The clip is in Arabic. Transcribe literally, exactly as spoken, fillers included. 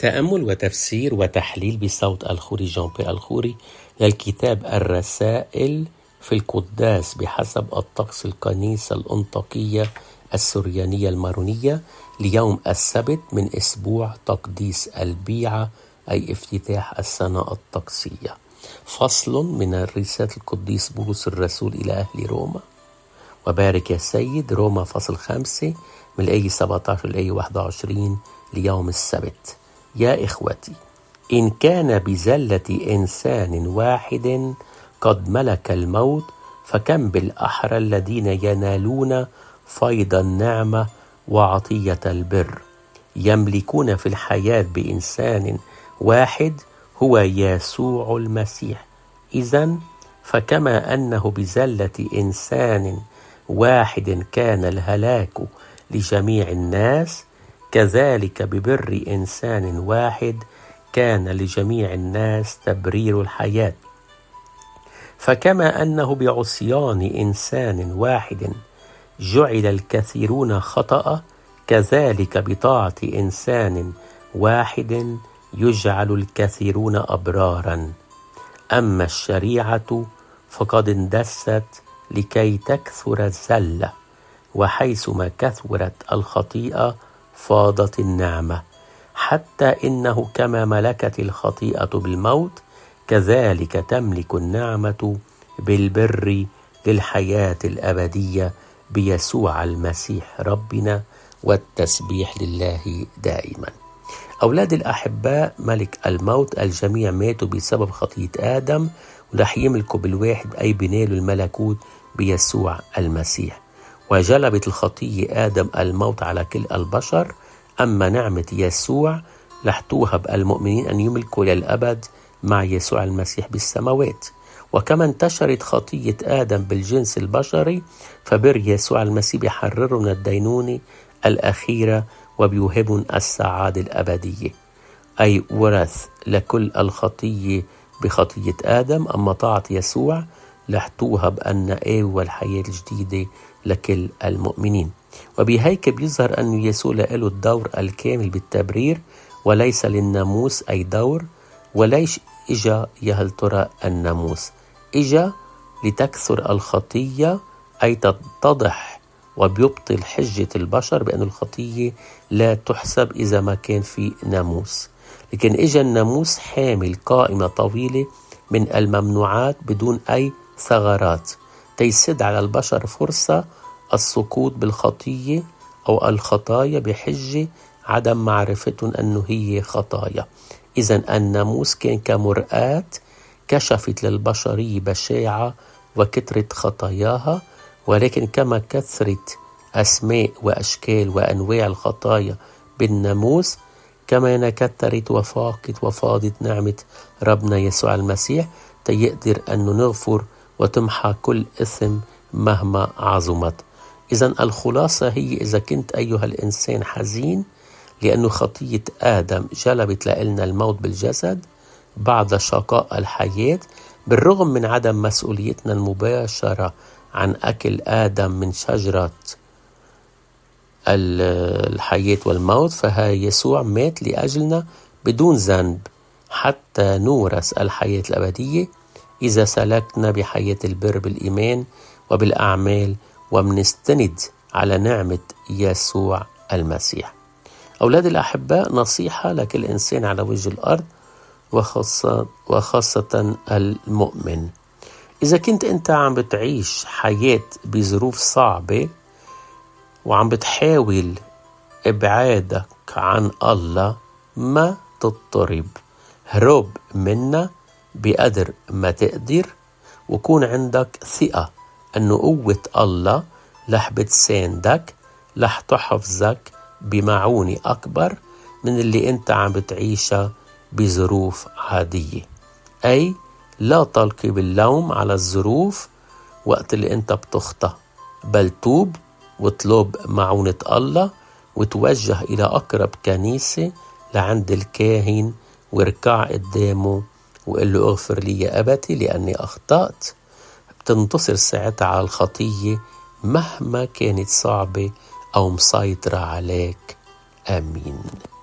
تأمل وتفسير وتحليل بصوت الخوري جان بي الخوري للكتاب الرسائل في القداس بحسب الطقس الكنيسة الأنطاكية السريانية المارونية ليوم السبت من أسبوع تقديس البيعة أي افتتاح السنة الطقسية. فصل من رسالة القديس بولس الرسول إلى أهل روما. وبارك يا سيد روما فصل خمسة من الآية سبعة عشر للآية واحد وعشرين ليوم السبت. يا إخوتي، إن كان بزلة إنسان واحد قد ملك الموت، فكم بالأحرى الذين ينالون فيض النعمة وعطية البر يملكون في الحياة بإنسان واحد هو يسوع المسيح. إذن فكما أنه بزلة إنسان واحد كان الهلاك لجميع الناس، كذلك ببر إنسان واحد كان لجميع الناس تبرير الحياة. فكما أنه بعصيان إنسان واحد جعل الكثيرون خطأ، كذلك بطاعة إنسان واحد يجعل الكثيرون أبرارا. أما الشريعة فقد اندست لكي تكثر الزلة، وحيثما كثرت الخطيئة فاضت النعمة، حتى إنه كما ملكت الخطيئة بالموت، كذلك تملك النعمة بالبر للحياة الأبدية بيسوع المسيح ربنا، والتسبيح لله دائما. أولاد الأحباء، ملك الموت الجميع ماتوا بسبب خطية آدم، ورح يملكوا بالواحد أي بنالوا الملكوت بيسوع المسيح. وجلبت الخطية آدم الموت على كل البشر، أما نعمة يسوع رح توهب المؤمنين أن يملكوا للأبد مع يسوع المسيح بالسماوات. وكما انتشرت خطية آدم بالجنس البشري، فبر يسوع المسيح بيحررنا من الدينونة الأخيرة وبيوهبنا السعادة الأبدية، أي ورث لكل الخطية بخطية آدم. أما طاعة يسوع رح توهب النقاوة والحياة الجديدة لكل المؤمنين. وبهيك بيظهر أن يسوع له الدور الكامل بالتبرير، وليس للناموس أي دور. وليش إجا يا هل ترى الناموس؟ إجا لتكثر الخطية، أي تتضح وبيبطل حجة البشر بأن الخطية لا تحسب إذا ما كان في ناموس. لكن إجا الناموس حامل قائمة طويلة من الممنوعات بدون أي ثغرات، تيسد على البشر فرصة السقوط بالخطية أو الخطايا بحجة عدم معرفتهم أنه هي خطايا. إذن الناموس كان كمرآة كشفت للبشرية بشاعة وكثرة خطاياها، ولكن كما كثرت أسماء وأشكال وأنواع الخطايا بالناموس، كما كثرت وفاقت وفاضت نعمة ربنا يسوع المسيح تيقدر أنه نغفر وتمحى كل إثم مهما عظمت. إذن الخلاصة هي، إذا كنت أيها الإنسان حزين لأنه خطية آدم جلبت لنا الموت بالجسد بعد شقاء الحياة، بالرغم من عدم مسؤوليتنا المباشرة عن أكل آدم من شجرة الحياة والموت، فها يسوع مات لأجلنا بدون ذنب حتى نورث الحياة الأبدية إذا سلكنا بحياة البر بالإيمان وبالأعمال ومنستند على نعمة يسوع المسيح. أولاد الأحباء، نصيحة لكل إنسان على وجه الأرض وخاصة, وخاصة المؤمن. إذا كنت أنت عم بتعيش حياة بظروف صعبة وعم بتحاول إبعادك عن الله، ما تضطرب، هرب منا بقدر ما تقدر، وكون عندك ثقة أنه قوة الله رح بتساندك، رح تحفظك بمعونة أكبر من اللي أنت عم بتعيشها بظروف عادية. أي لا تلقي باللوم على الظروف وقت اللي أنت بتخطأ، بل توب واطلب معونة الله وتوجه إلى أقرب كنيسة لعند الكاهن واركع قدامه وقل له اغفر لي يا أبتي لأني أخطأت. بتنتصر ساعتها على الخطية مهما كانت صعبة أو مسيطرة عليك. آمين.